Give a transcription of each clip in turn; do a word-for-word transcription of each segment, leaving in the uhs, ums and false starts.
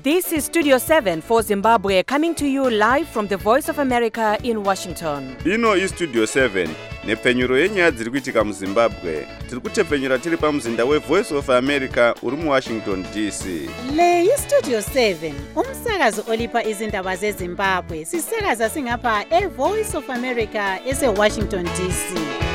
This is Studio seven for Zimbabwe, coming to you live from the Voice of America in Washington. Ino is Studio seven, nepfenyuro yenyaya dziri kuitika muZimbabwe. Tiri kutepfenyura tiri pamuzinda weVoice of America uri muWashington D C. Le yi Studio seven, umsakazo olipa izindaba zeZimbabwe. Sisakaza singapha eVoice of America eseWashington D C.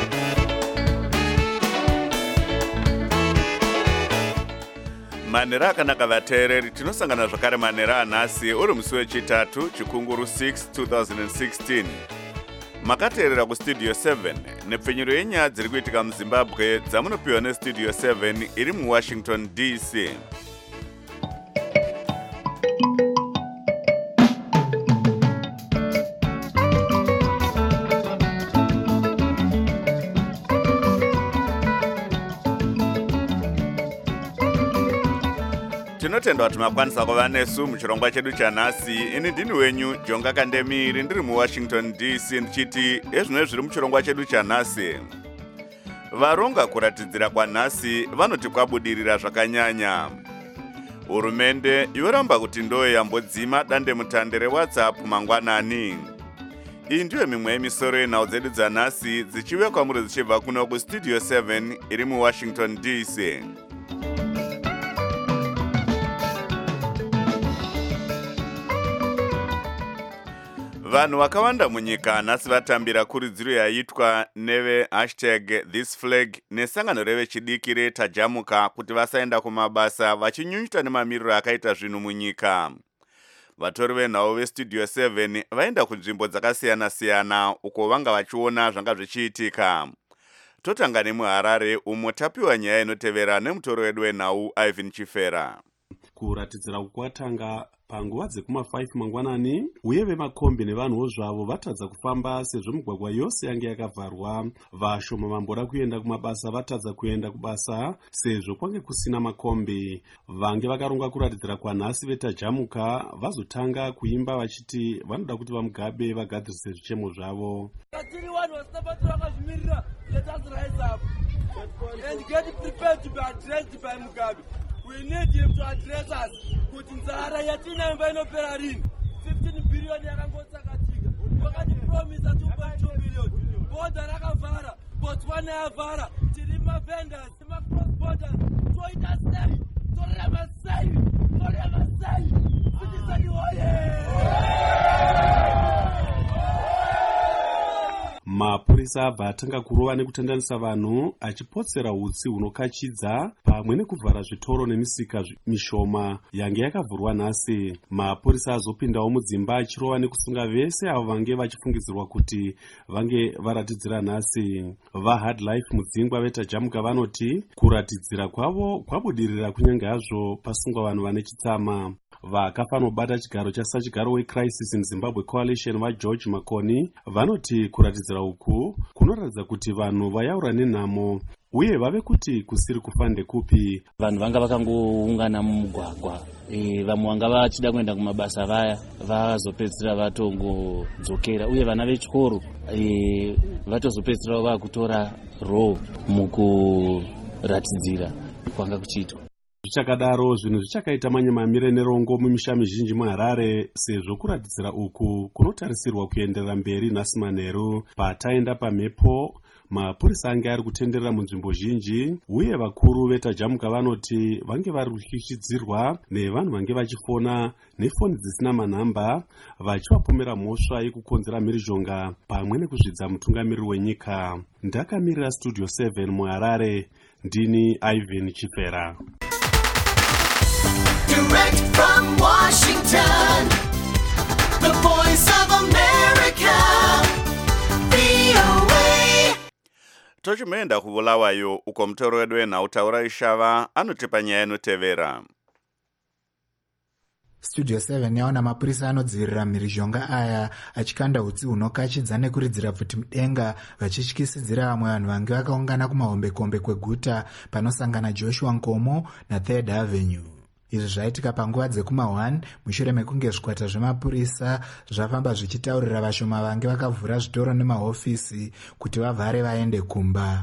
Manera akanaka vateereri, tinosangana zvakare manera anhasi uri musi wechitatu chikunguru six twenty sixteen. Makateerera kuStudio seven, nepfenyuro yenyaya dziri kuitika muZimbabwe dzamunopiwa neStudio seven iri muWashington D C. Tinotenda kuti makwanisa kuva nesu muchirongwa chedu chanhasi. Ini ndini wenyu Jonga Kandemiri, ndiri muWashington D C, ndichiti ezvino zviri muchirongwa chedu chanhasi. Varonga kuratidzira kwanhasi vanoti kwabudirira zvakanyanya. Hurumende yoramba kuti ndo yambodzima dande mutande reWhatsApp mangwanani. Iyi ndiyo mimwe yemisoro yenhau dzedu dzanhasi dzichiuya kwamuri dzichibva kuno kuStudio seven iri muWashington D C. Vanhu vakawanda munyika nhasi vatambira kuridziro yaitwa neve hashtag this flag nesangano revechidiki retajamuka kuti vasaenda kumabasa vachinyunyuta nemamiriro akaita zvinhu munyika. Vatori venhau veStudio seven vaenda kunzvimbo dzakasiyana-siyana uko vanga vachiona zvanga zvichiitika. Totanga nemuHarare umo tapiwa nyaya inotevera nemutori wedu wenhau Ivan Chifera. Kuratidzira kwatanga panguva dzekuma five mangwanani, uye vemakombi nevanhuwo zvavo vatadza kufamba sezvo migwagwa yose yange yakavharwa. Vashoma vamboda kuenda kumabasa vatadza kuenda kubasa sezvo kwange kusina makombi. Vange vakaronga kuratidzira kwanhasi vetajamuka vazotanga kuimba vachiti vanoda kuti vamugabe vagadzirise zvichemo zvavo. Let us rise up and get prepared to be addressed by Mugabe. We need him to address us. Kuti nzara yatina imba inopera rini fifteen billion yakangosakatika. Wakati promise two point two billion. Border rakavhara, Botswana yavhara, tiri mavendors, ma cross borders. Toita sei, toreva sei, toreva sei. Citizen oye! Mapurisa abva atanga kurova nekutandanisa vanhu achipotsera utsi hunokachidza pamwe nekuvhara zvitoro nemisika mishoma yange yakavhurwa nhasi. Mapurisa azopindawo mudzimba achirova nekusunga vese avo vange vachifungidzirwa kuti vange varatidzira nhasi. VaHard Life mudzingwa vetajamuka vanoti kuratidzira kwavo kwabudirira kunyange hazvo pasungwa vanhu vane chitsama. Vakafanobata chigaro chasachigaro weCrisis in Zimbabwe Coalition vaGeorge Makoni vanoti kuratidzira uku kunoratidza kuti vanhu vayaura nenhamo uye vave kuti kusiri kufa ndekupi. Vanhu vanga vakangoungana mumugwagwa, e, vamwe vanga vachida kuenda kumabasa vaya vazopedzisira vatongodzokera, uye vana vechikoro e, vatozopedzisira vakutora role mukuratidzira kwanga kuchiitwa. Zvichakadaro zvinhu zvichakaita manyemamire nerongo mumisha mizhinji muHarare sezvo kuratidzira uku kunotarisirwa kuenderera mberi nhasi manheru. Pataenda pamhepo mapurisa ange ari kutenderera munzvimbo zhinji uye vakuru vetajamuka vanoti vange vari kushishitidzirwa nevanhu vange vachifona nefoni dzisina manhamba vachivapomera mhosva yekukonzera mhirizhonga pamwe nekuzvidza mutungamiriri wenyika. Ndakamirira Studio seven muHarare, ndini Ivan Chifera. Direct from Washington, the Voice of America, V O A. Tochimeenda kuvulawayo uko mutoro wedu wenhau Taura Ishava anotipa nyaya inotevera. Studio seven yaona mapurisa anodzivirira mhirizhonga aya achikanda utsi hunokachidza nekuridzira bvuti mudenga vachityisidzira vamwe vanhu vange vakaungana kumahombekombe kweguta panosangana Joshua Nkomo naThird Avenue. Izvi zvaitika panguva dzekuma one mushure mekunge zvikwata zvemapurisa zvafamba zvichitaurira vashoma vange vakavhura zvitoro nemahofisi kuti vavhare vaende kumba.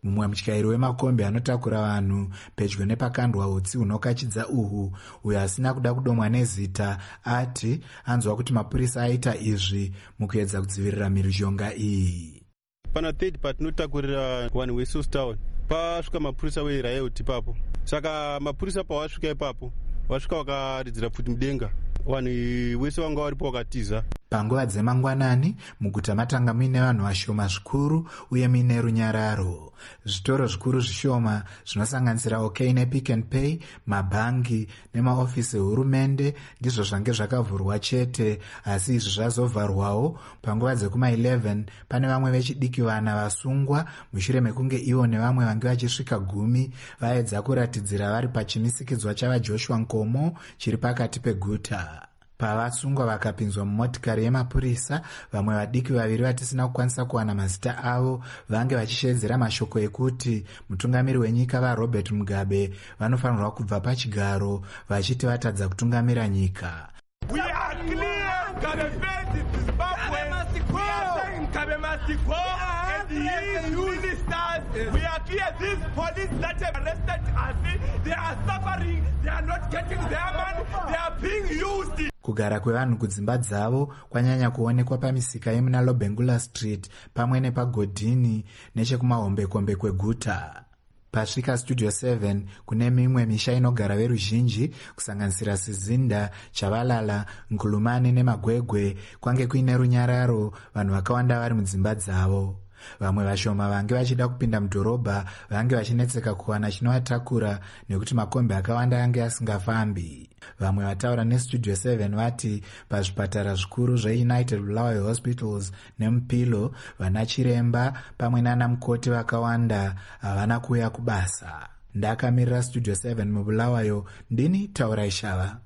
mumwe mutyairi wemakombi anotakura vanhu pedyo nepakandwa utsi hunokachidza uhu, uyo asina kuda kudomwa nezita, ati anzwa kuti mapurisa aita izvi mukuedza kudzivirira mhirizhonga iyi. Pana third patinotakurira one West Town pasvika mapurisa weirayoti ipapo, saka mapurisa pawasvika ipapo wasvika wakaridzira pfuti mudenga, vanhu wese vanga varipo wakatiza. Panguva dzemangwanani muguta matanga muine vanhu vashoma zvikuru uye muine runyararo. Zvitoro zvikuru zvishoma zvinosanganisira OK nePick and Pay, mabhangi nemaofisi ehurumende ndizvo zvange zvakavhurwa chete, asi izvi zvazovharwawo panguva dzekuma eleven. Pane vamwe vechidiki vana vasungwa mushure mekunge ivo nevamwe vange vachisvika gumi vaedza kuratidzira vari pachimisikidzwa chavaJoshua Nkomo chiri pakati peguta. Pavasungwa vakapinzwa mumotikari yemapurisa, vamwe vadiki vaviri vatisina kukwanisa kuwana mazita avo vange vachishedzera mashoko ekuti mutungamiri wenyika vaRobert Mugabe vanofanirwa kubva pachigaro vachiti vatadza kutungamira nyika. We are clear, Mugabe is Zimbabwe. We are saying Mugabe must go, and these ministers, we are clear, these police that have arrested us, they are suffering, they are not getting their money, they are being used. Kugara kwevanhu kudzimba dzavo kwanyanya kuonekwa pamisika yemuna Lobengula Street pamwe nepagodhini nechekumahombekombe kweguta. Pasvika Studio seven kune mimwe misha inogara veruzhinji kusanganisira Sizinda, Chavalala, Nkulumani nemagwegwe kwange kuine runyararo, vanhu vakawanda vari mudzimba dzavo. Vamwe vashoma vange vachida kupinda mudhorobha vange vachinetseka kuwana chinovatakura nekuti makombi akawanda yange asingafambi. Vamwe vataura neStudio seven vati pazvipatara zvikuru zveUnited Bulawayo Hospitals neMupilo vana chiremba pamwe nana mukoti vakawanda havana kuuya kubasa. Ndakamirira Studio seven mubulawayo, ndini Taura Ishava.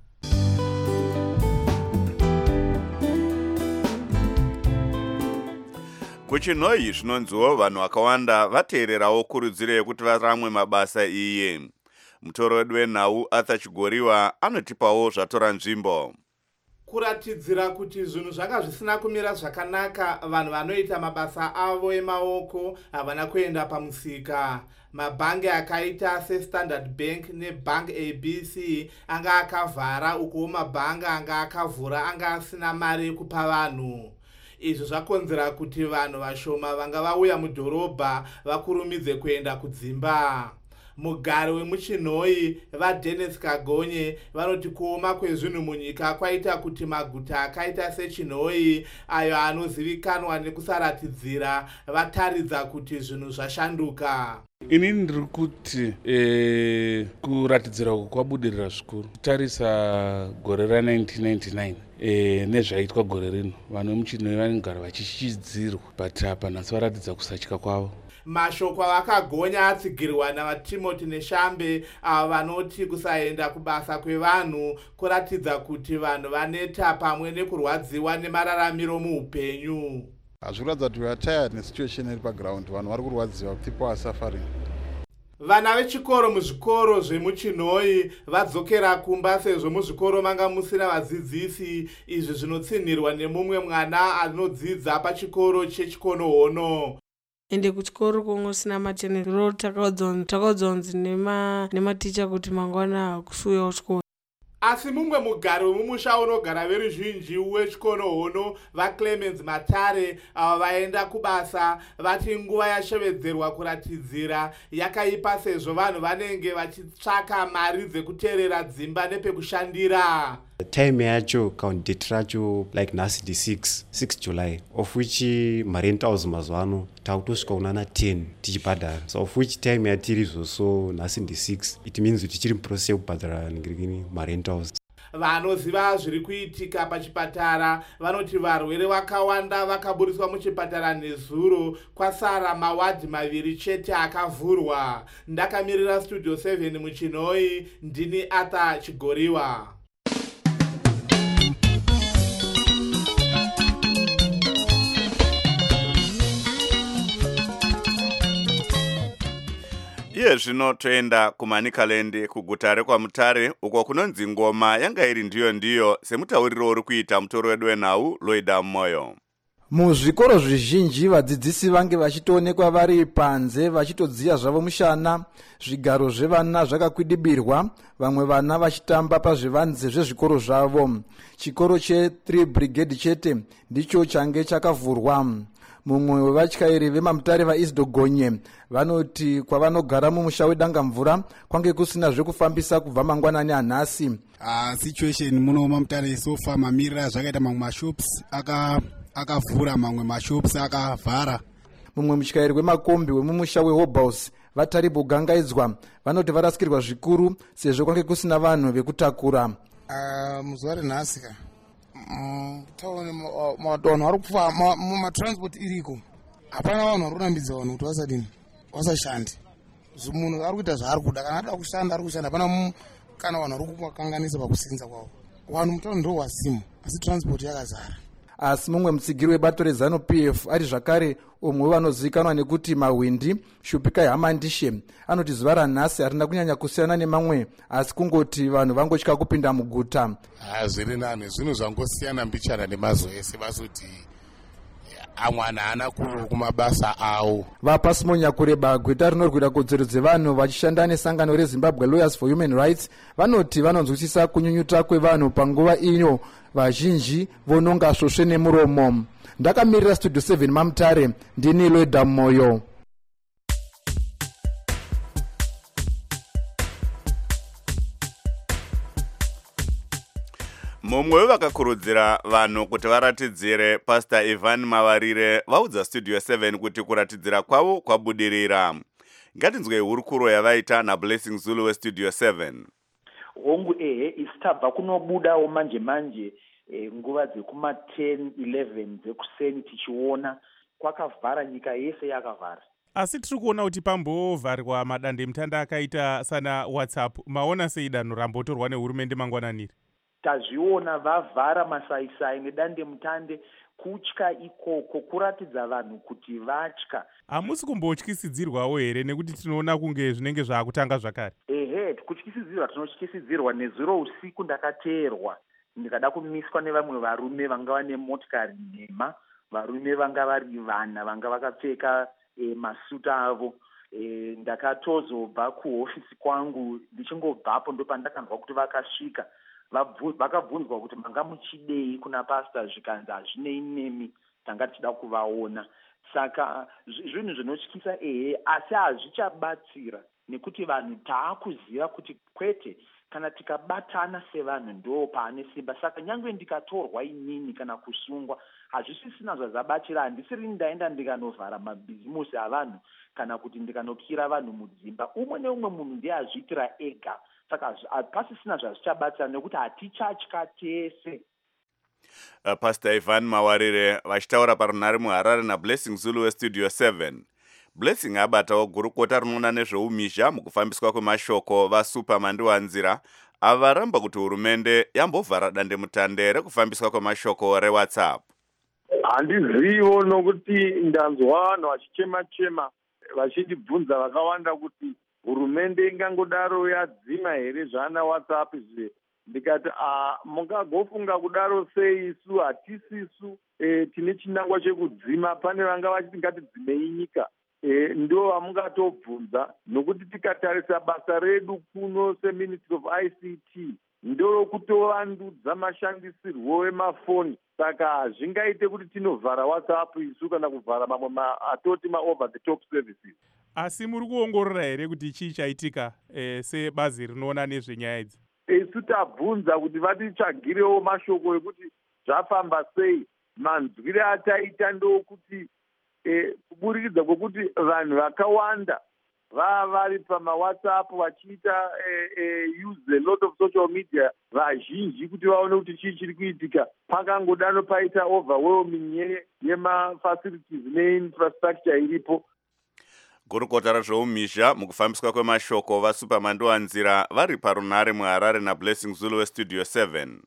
Kuchinoi zvinonziwo vanhu vakawanda vateererawo kurudziro yekuti varamwe mabasa iye. Mutoro wedu wenhau Arthur Chigoriwa anotipawo zvatora nzvimbo. Kuratidzira kuti zvinhu zvanga zvisina kumira zvakanaka, vanhu vanoita mabasa avo emaoko havana kuenda pamusika. Mabhangi akaita seStandard Bank neBank A B C anga akavhara, uko mabhangi anga akavhura anga asina mari yekupa vanhu. Izvi zvakonzera kuti vanhu vashoma vanga vauya mudhorobha vakurumidze kuenda kudzimba. Mugari wemuchinhoi vaDennis Kagonye vanoti kuoma kwezvinhu munyika kwaita kuti maguta akaita sechinhoi ayo anozivikanwa nekusaratidzira vataridza kuti zvinhu zvashanduka. Inini ndiri kuti e, kuratidzira uku kwabudirira zvikuru. Kutarisa gore ra nineteen ninety-nine e, nezvaitwa gore rino, vanhu vemuchinhoi vanogara vachishidzirwa, but apa nhasi varatidza kusatya kwavo. Mashoko vakagonya atsigirwa navaTimothy neShambe avo vanoti kusaenda kubasa kwevanhu kuratidza kuti vanhu vaneta pamwe nekurwadziwa nemararamiro muupenyu. Hazvikuratidza kuti we are tired nesituation iri paground, vanhu vari kurwadziwa, people are suffering. Vana vechikoro muzvikoro zvemuchinhoi vadzokera kumba sezvo muzvikoro manga musina vadzidzisi. Izvi zvinotsinhirwa nemumwe mwana anodzidza pachikoro chechikonohono. Ende kuchikoro kongo sina machenero takaudzonzi nematicha kuti mangwana kusuya kuchikoro. Asi mumwe mugari wemumusha unogara veruzhinji wechikonohono vaClemens Matare avo vaenda kubasa vati nguva yashevedzerwa kuratidzira yakaipa sezvo vanhu vanenge vachitsvaka mari dzekuteerera dzimba nepekushandira. Time yacho count racho like nhasi ndi six July, of which marentals mazwano takutosvika kunana ten tichibhadhara, so of which time yatiri zoso nhasi ndi six, it means kuti tichiri muprocess yekubhadhara ngirikini marentals. Vanoziva zviri kuitika pachipatara vanoti varwere vakawanda vakaburiswa muchipatara nezuro, kwasara mawadhi maviri chete akavhurwa. Ndakamirira Studio seven muchinhoi, ndini Arthur Chigoriwa. Iye zvino toenda kuManicaland kuguta rekwaMutare uko kunonzi ngoma yanga iri ndiyo ndiyo semutauriro uri kuita mutoro wedu wenhau Loida Moyo. muzvikoro zvizhinji vadzidzisi vange vachitoonekwa vari panze vachitodziya zvavo mushana, zvigaro zvevana zvakakwidibirwa, vamwe vana vachitamba pazvivanze zvezvikoro zvavo. Chikoro che3 brigade chete ndicho change chakavhurwa. Mumwe wevatyairi vemamutare vaisdogonye vanoti kwavanogara mumusha wedanga mvura kwange kusina zvekufambisa kubva mangwanani anhasi. Uh, situation muno mamutare sofa mamirira zvakaita mamwe mashops aka akavhura mamwe mashops akavhara. Mumwe mutyairi wemakombi wemumusha weHobhouse vataribo gangaidzwa vanoti varasikirwa zvikuru sezvo kwange kusina vanhu vekutakura. Uh, muzuva renhasika taone vanhu vari kufamba mumatransport iriko, hapana vanhu vari kurambidza vanhu kuti vasadini vasashandi. Munhu ari kuita zvaari kuda, kana ada kushanda ari kushanda, hapana kana vanhu vari kuvakanganisa pakusinza kwavo. Vanhu mutauro ndo wasimu asi transport yakazara. Asi mumwe mutsigiri webato rezanu P F ari zvakare umwe vanozivikanwa nekuti Mawindi Shupikai Hamandishe anoti zuva ranhasi harina kunyanya kusiyana nemamwe asi kungoti vanhu vangotya kupinda muguta. Zviri nani zvinhu zvangosiyana mbichana nemazuva ese vasoti amwe anhu haana kumabasa avo. Vapasimonya kureba gweta rinorwira kodzero dzevanhu vachishanda nesangano reZimbabwe Lawyers for Human Rights vanoti vanonzwisisa kunyunyuta kwevanhu panguva iyo vazhinji vononga svosve nemuromo. Ndakamirira studio seven mamutare ndini Loida Moyo. mumwe wevakakurudzira vanhu kuti varatidzire Pastor Ivan Mawarire vaudza studio seven kuti kuratidzira kwavo kwabudirira. Ngatinzwe hurukuro yavaita naBlessing Zulu westudio seven. hongu ehe isi tabva kunobudawo manje manje e, nguva dzekuma ten eleven dzekuseni tichiona kwakavhara, nyika yese yakavhara. Asi tiri kuona kuti pambovharwa madandemutande akaita sana WhatsApp, maona sei danho rambotorwa nehurumende mangwananiri? Tazviona vavhara masaisai nedandemutande, kutya ikoko kuratidza vanhu kuti vatya. Hamusi kumbotyisidzirwawo here nekuti tinoona kunge zvinenge zvaakutanga zvakare? Ehe, kutyisidzirwa tinotyisidzirwa. Nezuro usiku ndakateerwa ndikada kumiswa nevamwe varume vanga vane motikari nhema, varume vanga vari vana vanga vakapfeka e, masuta avo. E, ndakatozobva kuhofisi kwangu, ndichingobvapo ndopandakanzwa kuti vakasvika. Vakabvunzwa kuti manga muchidei kuna pastor, zvikanzi hazvinei nemi, tanga tichida kuvaona. Saka zvinhu zvinotyisa ehe, asi hazvichabatsira nekuti vanhu taakuziva kuti kwete kana tikabatana sevanhu ndo paane simba. Saka nyangwe ndikatorwa inini kana kusungwa hazvisisina zvazabatsira. Handisiri ndaenda ndikanovhara mabhizimusi avanhu kana kuti ndikanokira vanhu mudzimba. Umwe neumwe munhu ndiye azviitira ega. Saka pasisina zvazvichabatsira nekuti hatichatya tese. Uh, Pastor Ivan Mawarire vachitaura parunhare muHarare naBlessing Zulu westudio seven. Blessing abatawo gurukota rinoona nezveumhizha mukufambiswa kwemashoko vaSuperman Ndiwanzira avaramba kuti hurumende yambovhara dandemutande rekufambiswa kwemashoko reWhatsApp. Handizivo nokuti ndanzwa vanhu vachichema-chema vachindibvunza vakawanda kuti hurumende ingangodaro yadzima here zvana WhatsApp izvi. Ndikati ah, mungagofunga kudaro sei? Isu hatisisu e, tine chinangwa chekudzima. Pane vanga vachiti ngatidzimei nyika. E, ndo vamungatobvunza nokuti tikatarisa basa redu kuno seMinistry of I C T ndo kutovandudzwa mashandisirwo emafoni. Saka hazvingaite kuti tinovhara WhatsApp isu kana kuvhara mamwe ma, atoti ma-over the top services. Asi muri kuongorora here kuti chii chaitika e, sebazi rinoona nezvenyaya idzi? Isu tabvunza kuti vatitsvagirewo mashoko ekuti zvafamba sei. Manzwire ataita ndokuti e, kuburikidza kwokuti vanhu vakawanda vava vari pamaWhatsApp vachiita e, e, use a lot of social media vazhinji kuti vaone kuti chii chiri kuitika. Pakangodano paita overwhelming yemafacilities neinfrastructure iripo. Gurukota rezveumhizha mukufambiswa kwemashoko vaSuperman Ndiwanzira vari parunhare muHarare naBlessing Zulu westudio seven.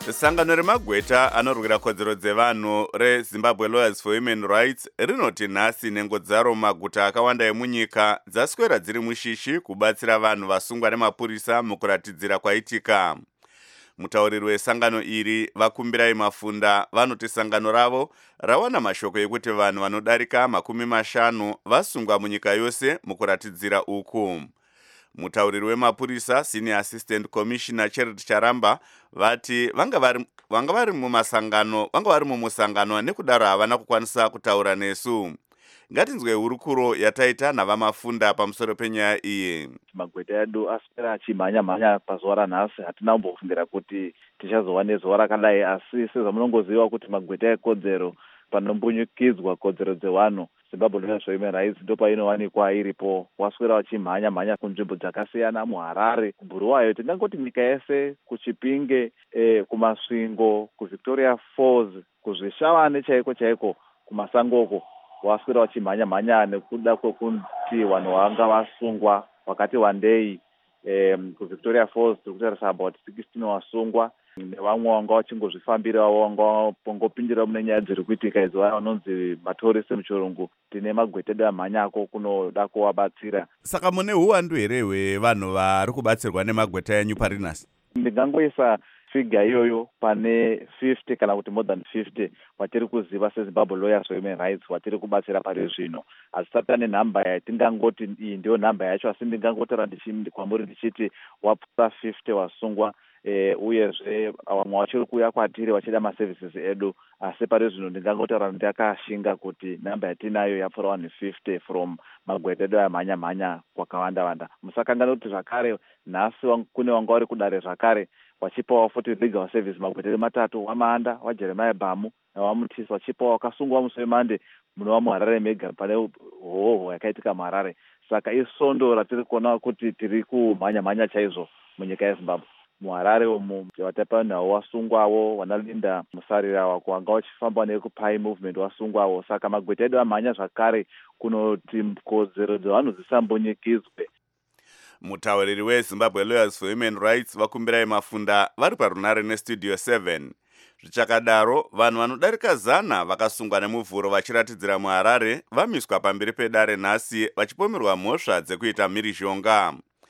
sangano remagweta anorwira kodzero dzevanhu rezimbabwe lawyers for human rights rinoti nhasi nhengo dzaro maguta akawanda emunyika dzaswera dziri mushishi kubatsira vanhu vasungwa nemapurisa mukuratidzira kwaitika. Mutauriri wesangano iri Vakumbirai Mafunda vanoti sangano ravo rawana mashoko ekuti vanhu vanodarika makumi mashanu vasungwa munyika yose mukuratidzira uku. Mutauriri wemapurisa Senior Assistant Commissioner Charity Charamba vati vanga vari vanga vari mumasangano vanga vari mumusangano nekudaro havana kukwanisa kutaura nesu. Ngatinzwe hurukuro yataita navamafunda pamusoro penyaya iyi. Magweta edu aswera achimhanya mhanya pazuva ranhasi hatina kumbofungira kuti tichazova nezuva rakadai, asi sezvamunongoziva kuti magweta ekodzero panombunyikidzwa kodzero dzevanhu Zimbabwe Lawyers for Human Rights ndopainowanikwa iripo. Waswera wachimhanya mhanya kunzvimbo dzakasiyana, muHarare, kuBhuluwayo, tingangoti nyika yese, kuChipinge, eh, kumasvingo, kuVictoria Falls, kuzvishawani chaiko chaiko, kumasangoko. Waswera wachimhanya mhanya nekuda kwekuti vanhu vanga vasungwa wakati wandei. Eh, kuVictoria Falls tikutarisa about sixteen wasungwa nevamwe vanga vachingozvifambira vanga vangopindira mune nyaya dziri kuitika idzo vanonzi matorisi muchirungu. Tine magweta edu amhanya ako kunoda kuvabatsira. Saka mune huwandu here hwevanhu vari kubatsirwa nemagweta enyu parinasi? Ndingangoisa figure iyoyo pane fifty kana kuti more than fifty watiri kuziva seZimbabwe Lawyers for Human Rights watiri kubatsira pari zvino. Hazisati pane nhamba yatingangoti iyi ndiyo nhamba yacho, asi ndingangotora kwamuri ndichiti wapfuura fifty wasungwa. Eh, uyezve vamwe vachiri kuuya kwatiri vachida maservices edu, asi pari zvino ndingangotaura ndakashinga kuti nhamba yatinayo yapfuura one fifty from magweta edu amhanya mhanya kwakawanda wanda. Musakangana kuti zvakare nhasi kune wanga vari kudare zvakare wachipawo futi legal service magweta edu matatu, wamaanda, waJeremiah Bamu nawamutisi, wachipawo wakasungwa musi weMande munova muHarare mega pane hoho yakaitika muHarare. Saka isondo ratiri kuona kuti tiri kumhanya mhanya chaizvo munyika yeZimbabwe. muHarare umu vatapa nawo wasungwawo, wanalinda musarira wako wanga wachifamba nekupai movement wasungwawo. Saka magweta edu amhanya zvakare kunoti kodzero dzevanhu dzisambonyikidzwe. Mutauriri weZimbabwe Lawyers for Human Rights Vakumbirai Mafunda vari parunare nestudio seven. Zvichakadaro vanhu vanodarika zana vakasungwa nemuvhuro vachiratidzira muHarare vamiswa pamberi pedare nhasi vachipomerwa mhosva dzekuita mhirizhonga.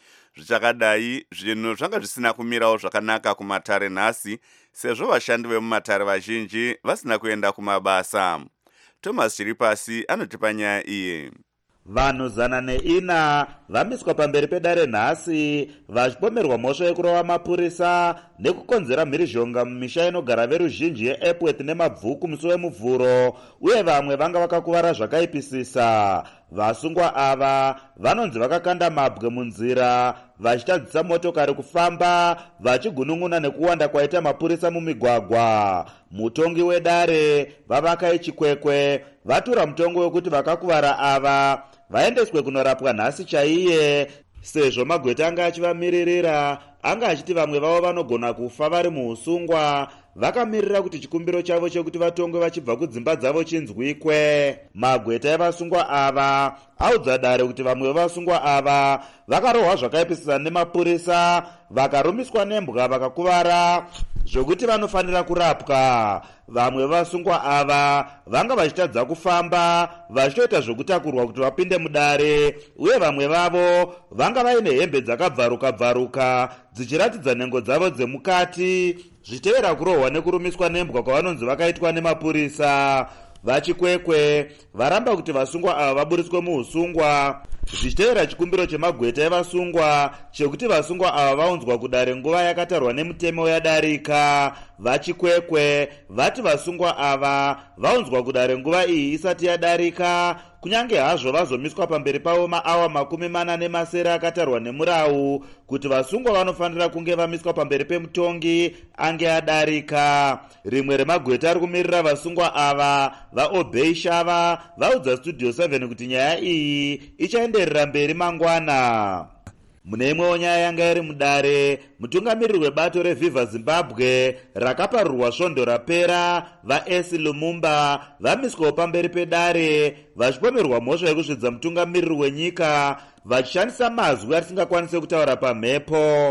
Zvichakadai zvinhu zvanga zvisina kumirawo zvakanaka kumatare nhasi sezvo vashandi vemumatare vazhinji vasina kuenda kumabasa. Thomas Chiripasi anotipa nyaya iyi. Vanhu zana neina vamiswa pamberi pedare nhasi vachipomerwa mhosva yekurova mapurisa nekukonzera mhirizhonga mumisha inogara veruzhinji yeEpworth nemabvuku musi wemuvhuro, uye vamwe vanga vakakuvara zvakaipisisa. Vasungwa ava vanonzi vakakanda mabwe munzira vachitadzisa motokari kufamba vachigunun'una nekuwanda kwaita mapurisa mumigwagwa. Mutongi wedare Vavakai Chikwekwe vatura mutongo wekuti vakakuvara ava vaendeswe kunorapwa nhasi chaiye, sezvo magweta anga achivamiririra anga achiti vamwe vavo vanogona kufa vari muusungwa. Vakamirira kuti chikumbiro chavo chekuti vatongwe vachibva kudzimba dzavo chinzwikwe. Magweta evasungwa ava audza dare kuti vamwe vevasungwa ava vakarohwa zvakaipisisa nemapurisa, vakarumiswa nembwa vakakuvara zvokuti vanofanira kurapwa. Vamwe vevasungwa ava vanga vachitadza kufamba vachitoita zvokutakurwa kuti vapinde mudare, uye vamwe vavo vanga vaine hembe dzakabvaruka bvaruka dzichiratidza nhengo dzavo dzemukati, zvichitevera kurohwa nekurumiswa nembwa kwavanonzi vakaitwa nemapurisa. Vachikwekwe varamba kuti vasungwa ava vaburiswe muusungwa, zvichitevera chikumbiro chemagweta evasungwa chekuti vasungwa ava vaunzwa kudare nguva yakatarwa nemutemo yadarika. Vachikwekwe vati vasungwa ava vaunzwa kudare nguva iyi isati yadarika, kunyange hazvo vazomiswa pamberi pavo maawa makumi mana nemasere akatarwa nemurau kuti vasungwa vanofanira kunge vamiswa pamberi pemutongi ange adarika. Rimwe remagweta ari kumirira vasungwa ava vaObey Shava vaudza studio seven kuti nyaya iyi ichaenderera mberi mangwana. Mune imwewo nyaya yanga iri mudare, mutungamiriri webato reViva Zimbabwe rakaparurwa svondo rapera vaEsi Lumumba vamiswawo pamberi pedare vachipomerwa mhosva yekuzvidza mutungamiriri wenyika vachishandisa mazwi asingakwanisi kutaura pamhepo.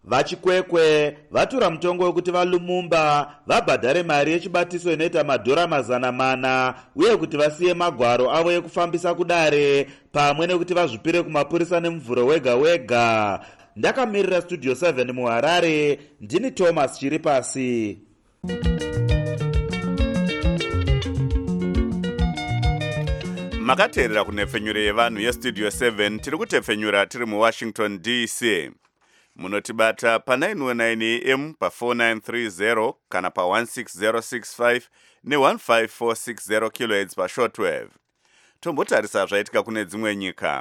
vachikwekwe vatura mutongo wekuti valumumba vabhadhare mari yechibatiso inoita madhora mazana mana uye kuti vasiye magwaro avo ekufambisa kudare pamwe nekuti vazvipire kumapurisa nemuvhuro wega wega. Ndakamirira studio seven muharare, ndini Thomas Chiripasi. Makateerera kunhepfenyuro yevanhu yestudio seven tiri kutepfenyura tiri muWashington D C. Munotibata pa nine oh nine A M pa four nine three zero kana pa one six zero six five ne one five four six zero kilohertz pa shortwave. Tombotarisa zvaitika kune dzimwe nyika.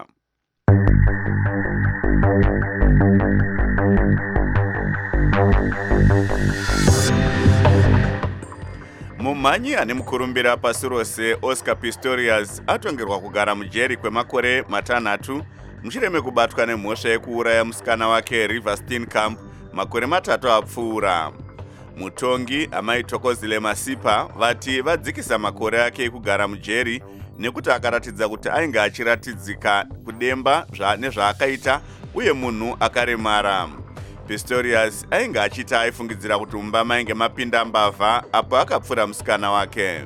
Mumanyi ane mukurumbira pasi rose Oscar Pistorius atongerwa kugara mujeri kwemakore matanhatu mushure mekubatwa nemhosva yekuuraya musikana wake River Steenkamp makore matatu apfuura. Mutongi amai Thokozile Masipa vati vadzikisa makore ake ekugara mujeri nekuti akaratidza kuti ainge achiratidzika kudemba nezvaakaita uye munhu akaremara. Pistorius ainge achita aifungidzira kuti mumba mainge mapinda mbavha apo akapfura musikana wake.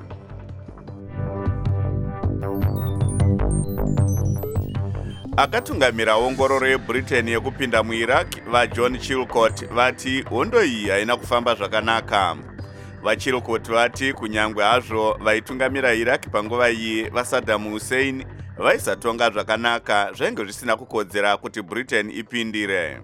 Akatungamira ongororo yeBritain yekupinda muIraq vaJohn Chilcot vati hondo iyi haina kufamba zvakanaka. VaChilcot vati kunyangwe hazvo vaitungamira Iraq panguva iyi vaSaddam Hussein vaisatonga zvakanaka zvainge zvisina kukodzera kuti Britain ipindire.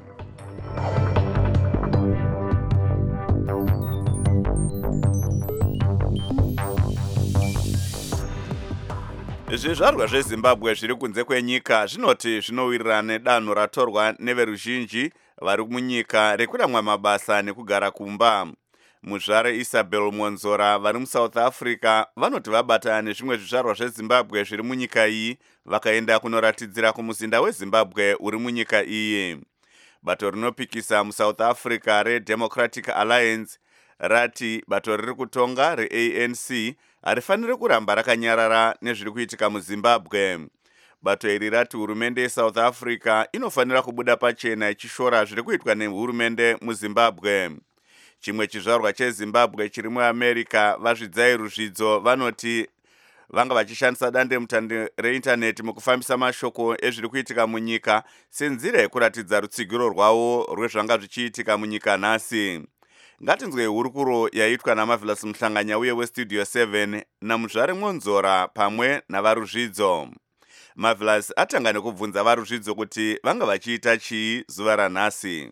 Zvizvarwa zveZimbabwe zviri kunze kwenyika zvinoti zvinowirirana nedanho ratorwa neveruzhinji vari munyika rekuramwa mabasa nekugara kumba. Muzvare Isabel Monzora vari muSouth Africa vanoti vabatana nezvimwe zvizvarwa zveZimbabwe zviri munyika iyi vakaenda kunoratidzira kumuzinda weZimbabwe uri munyika iyi. Bato rinopikisa muSouth Africa reDemocratic Alliance rati bato riri kutonga reA N C harifaniri kuramba rakanyarara nezviri kuitika muZimbabwe. Bato iri rati hurumende yeSouth Africa inofanira kubuda pachena ichishora zviri kuitwa nehurumende muZimbabwe. Chimwe chizvarwa cheZimbabwe chiri muAmerica vazvidzai ruzvidzo vanoti vanga vachishandisa dande mutande reindaneti mukufambisa mashoko ezviri kuitika munyika senzira yekuratidza rutsigiro rwavo rwezvanga zvichiitika munyika nhasi. Ngatinzwe hurukuro yaitwa naMarvelous Muhlanganya uye weStudio seven naMuzvare Monzora pamwe navaruzvidzo. Marvelous atanga nekubvunza varuzvidzo kuti vanga vachiita chii zuva ranhasi.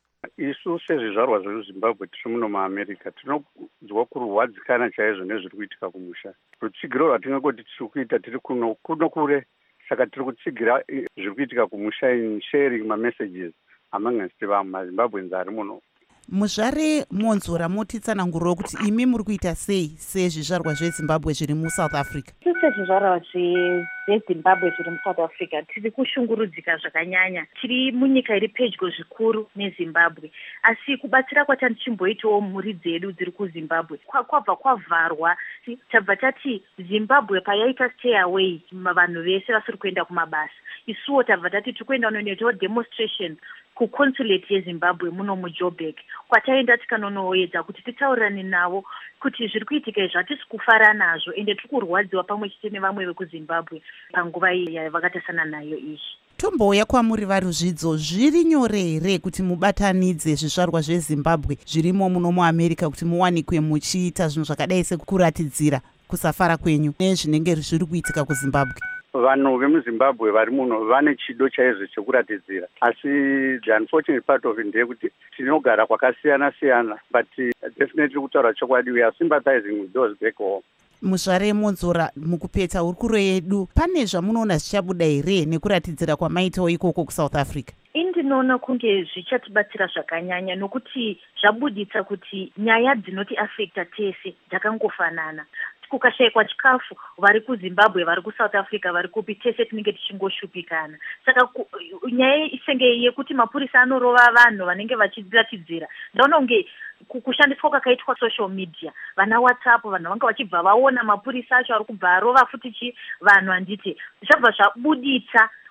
Isu sezvizvarwa zveZimbabwe tiri muno muAmerica tinonzwa kurwadzikana chaizvo nezviri kuitika kumusha. Rutsigiro rwatingangoti tiri kuita tiri kuno kuno kure, saka tiri kutsigira zviri kuitika kumusha in sharing mamessages among us maZimbabweans ari muno. Muzvare Monzora motitsananguriro kuti imi muri kuita sei sezvizvarwa zveZimbabwe zviri muSouth Africa? Sezvizvarwa zveZimbabwe zviri muSouth Africa tiri kushungurudzika zvakanyanya. Tiri munyika iri pedyo zvikuru neZimbabwe, asi kubatsira kwatanichimboitawo mhuri dzedu dziri kuZimbabwe kwabva kwavharwa. Tabva tati Zimbabwe payaita stay away vanhu vese vasiri kuenda kumabasa, isuwo tabva tati tiri kuenda kunoitawo demonstration kuconsulate yeZimbabwe muno muJoburg, kwataenda tikanonoedza kuti titaurirane navo kuti zviri kuitika izvi hatisi kufara nazvo ende tiri kurwadziwa pamwe chete nevamwe vekuZimbabwe panguva iyi yavakatasana nayo izvi. Tombouya kwamuri varuzvidzo, zviri nyore here kuti mubatanidze zvizvarwa zveZimbabwe zvirimo muno muAmerica kuti muwanikwe muchiita zvinhu zvakadai sekuratidzira kusafara kwenyu nezvinenge zviri kuitika kuZimbabwe? Vanhu vemuZimbabwe vari muno vane chido chaizvo chekuratidzira, asi the unfortunate part of it ndeyekuti tinogara kwakasiyana siyana, but definitely kutaura chokwadi we are sympathizing with those back home. Muzvare Monzora, mukupedza hurukuro yedu, pane zvamunoona zvichabuda here nekuratidzira kwamaitawo ikoko kuSouth Africa? Indinoona kunge zvichatibatsira zvakanyanya nokuti zvabuditsa kuti nyaya dzinoti affecta tese dzakangofanana. Kukashayikwa chikafu vari kuZimbabwe vari kuSouth Africa vari kupi tese tinenge tichingoshupikana. Saka nyaya isenge yekuti mapurisa anorova vanhu vanenge vachiratidzira, ndaona kunge kushandiswa kwakaitwa social media, vana WhatsApp, vanhu vanga vachibva vaona mapurisa acho ari kubva arova futi chi vanhu handiti zvabva zvabuditsa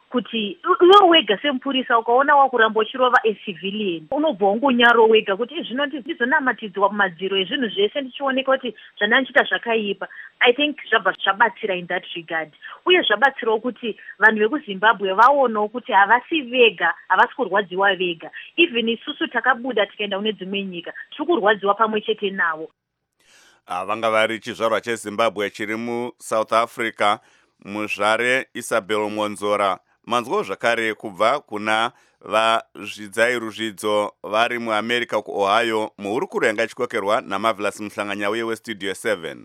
kuti iwe wega semupurisa ukaona wakuramba uchirova acivilian unobva wangonyaro wega kuti zvino ndizonamatidzwa mumadziro ezvinhu zvese ndichioneka kuti zvandandichita zvakaipa. I think zvabva zvabatsira in that regard, uye zvabatsirawo kuti vanhu vekuzimbabwe vaonawo kuti havasi vega, havasi kurwadziwa vega. Even isusu takabuda tikaenda kune dzimwe nyika tiri kurwadziwa pamwe chete navo. Vanga vari chizvarwa chezimbabwe chiri muSouth Africa, muzvare Isabel Monzora. Manzwo zvakare kubva kuna vazvidzai-ruzvidzo vari muAmerica kuOhio, muhurukuro yanga ichikokerwa naMarvelous Muhlanganyauye weStudio seven.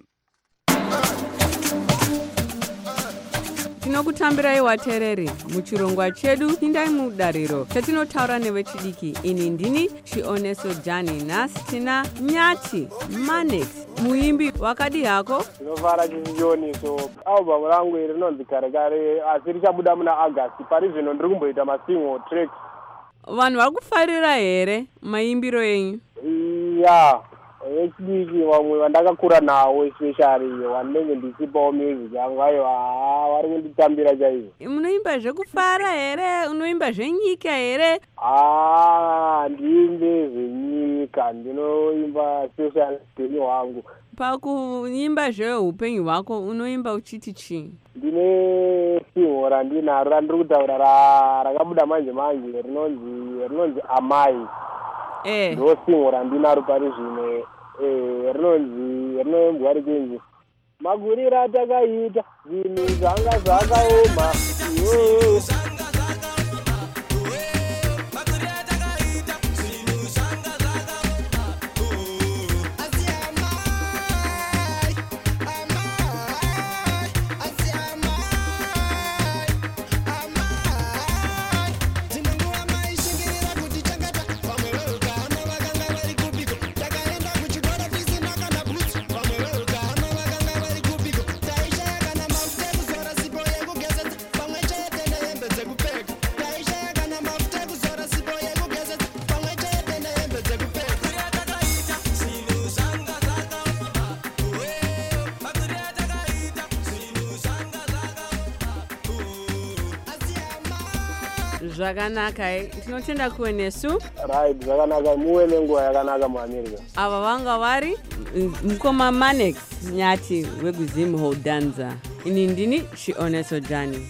Tinokutambirai watereri muchirongwa chedu pindai mudariro chatinotaura nevechidiki. Ini ndini Chioneso Jani, nhasi tina Nyati Manex, muimbi wakadi hako. Tinovara chichioniso album rangu iri rinonzi kare kare asi richabuda muna August. Pari zvino ndiri kumboita masingle tracks. Vanhu vari kufarira here maimbiro enyu? Ya vechidiki vamwe vandakakura nawo especially wanenge ndisipawo music yangu ayo vari kunditambira chaizvo. Munoimba zvekufara here? Unoimba zvenyika here? Ah, ndiimbe zvenyika, ndinoimba special upenyu hwangu. Pakuimba zveupenyu hwako unoimba uchiti chii? Ndine single randinaro randiri kutaura rakabuda manje manje rinonzi rinonzi Amai. Eh. Ndo single randinaro pari zvino. Eh, rinonzi rinoimbwa richinzi magurira atakaita zvinhu zvanga zvakaoma. Zvakanaka, tinotenda kuwe nesu. Right, zvakanaka, muwe nenguva yakanaka muAmerica. Ava vanga vari mukoma Manex Nyati wekuZim Holdanza. Ini ndini Chioneso Jani.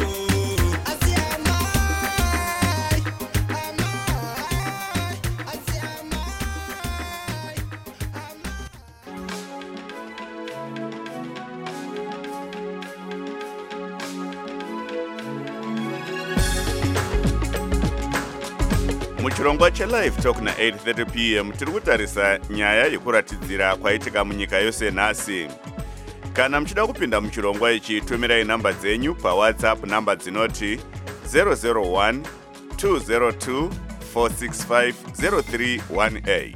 Muchirongwa chelive talk na eight thirty p m tiri kutarisa nyaya yekuratidzira kwaitika munyika yose nhasi. Kana muchida kupinda muchirongwa ichi, tumirai namba dzenyu paWhatsApp, namba dzinoti zero zero one two zero two four six five zero three one eight.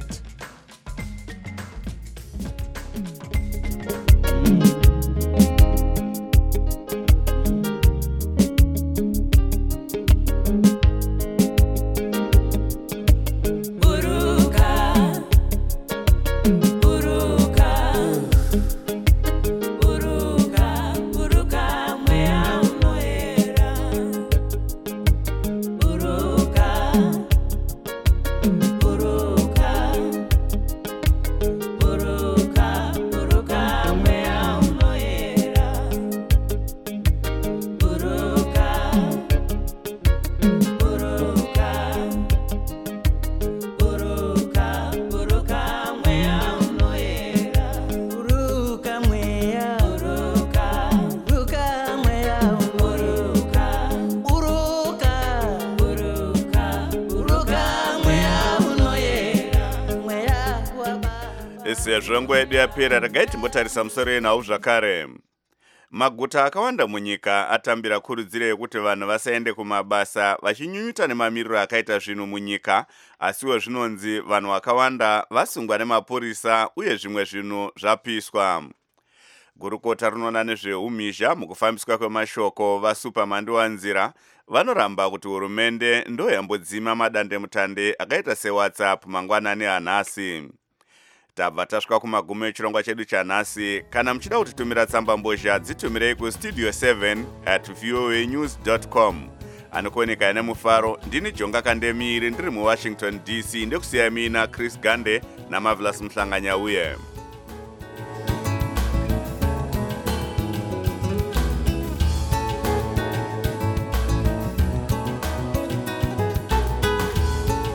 Sezvo nguva yedu yapera, regai timbotarisa musoro yenhau zvakare. Maguta akawanda munyika atambira kurudziro yekuti vanhu vasaende kumabasa vachinyunyuta nemamiriro akaita zvinhu munyika, asiwo zvinonzi vanhu vakawanda vasungwa nemapurisa uye zvimwe zvinhu zvapiswa. Gurukota rinoona nezveumhizha mukufambiswa kwemashoko vaSuperman Wanzira vanoramba kuti hurumende ndo yambodzima madandemutande akaita seWhatsApp mangwanani anhasi. Tabva tasvika kumagumo echirongwa chedu chanhasi. Kana muchida kutitumira tsamba mbozha, dzitumirei kustudio seven at voanews dot com. anokuoneka nemufaro. Ndini Jonga Kandemiri ndiri muWashington D C, ndekusiya mina Chris Gande naMarvelous Mhlanganyauye.